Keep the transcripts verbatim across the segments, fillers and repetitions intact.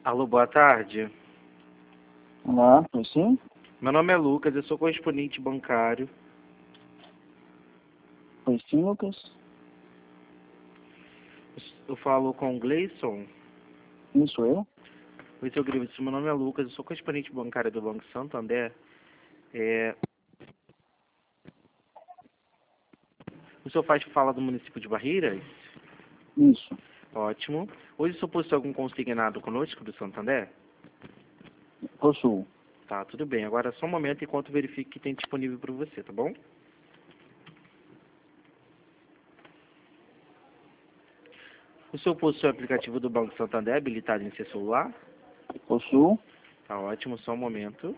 Alô, boa tarde. Olá, pois sim? Meu nome é Lucas, eu sou correspondente bancário. Pois sim, Lucas? Eu falo com o Gleison. Quem sou eu? Oi, seu Gleison, meu nome é Lucas, eu sou correspondente bancário do Banco Santander. É... O senhor faz fala do município de Barreiras? Isso. Ótimo. Hoje o senhor possui algum consignado conosco do Santander? Possuo. Tá, tudo bem. Agora só um momento enquanto eu verifico o que tem disponível para você, tá bom? O senhor possui o aplicativo do Banco Santander habilitado em seu celular? Possuo. Tá ótimo, só um momento.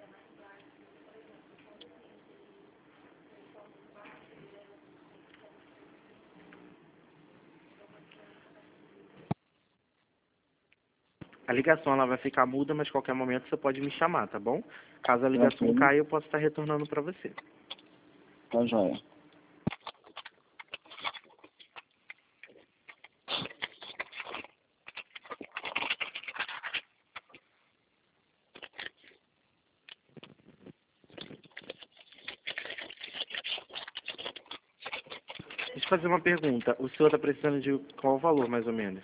A ligação ela vai ficar muda, mas qualquer momento você pode me chamar, tá bom? Caso a ligação Tranquilo. caia, eu posso estar retornando para você. Tá joia. Deixa eu fazer uma pergunta. O senhor está precisando de qual valor, mais ou menos?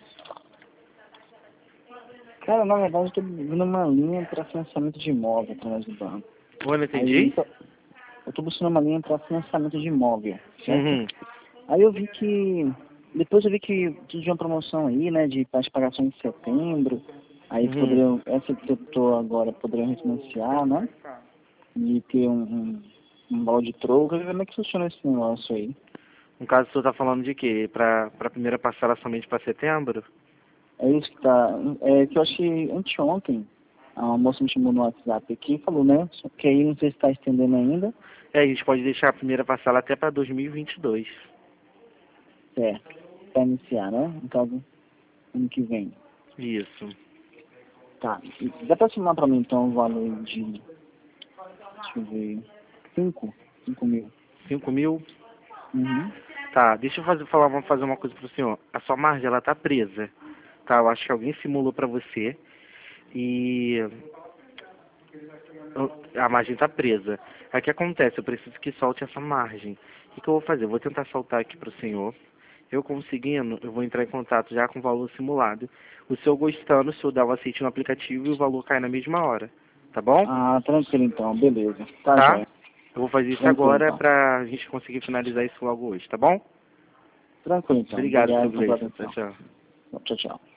Cara, na verdade eu tô buscando uma linha para financiamento de imóvel através do banco. Oi, não Aí entendi? tô- eu tô buscando uma linha para financiamento de imóvel, certo? Uhum. Aí eu vi que... Depois eu vi que tinha uma promoção aí, né, de as pagações em setembro. Aí Uhum. poderiam, essa que eu tô agora, poderiam refinanciar, né? E ter um, um, um balde de troco. Como é que funciona esse negócio aí? No caso, o senhor está falando de quê? Para a primeira parcela somente para setembro? É isso que tá. É que eu achei anteontem, a moça me chamou no WhatsApp aqui e falou, né? Só que aí não sei se está estendendo ainda. É, a gente pode deixar a primeira parcela até para dois mil e vinte e dois. Certo. Para iniciar, né? No caso, ano que vem. Isso. Tá. E dá para assinar para mim então o valor de. Deixa eu ver. Cinco? Cinco mil. cinco mil? Uhum. Tá, deixa eu fazer, falar, vamos fazer uma coisa pro senhor. A sua margem, ela tá presa. Tá, eu acho que alguém simulou para você. E a margem tá presa. Aí o que acontece? Eu preciso que solte essa margem. O que, que eu vou fazer? Eu vou tentar soltar aqui pro senhor. Eu conseguindo, eu vou entrar em contato já com o valor simulado. O senhor gostando, o senhor dá o aceite no aplicativo e o valor cai na mesma hora. Tá bom? Ah, tranquilo então, beleza. Tá, Tá? joia. Eu vou fazer isso Tranquilo agora então. pra gente conseguir finalizar isso logo hoje, tá bom? Tranquilo então. Obrigado, Obrigado seu então pela Gleison. Tchau, atenção. tchau. Tchau, tchau.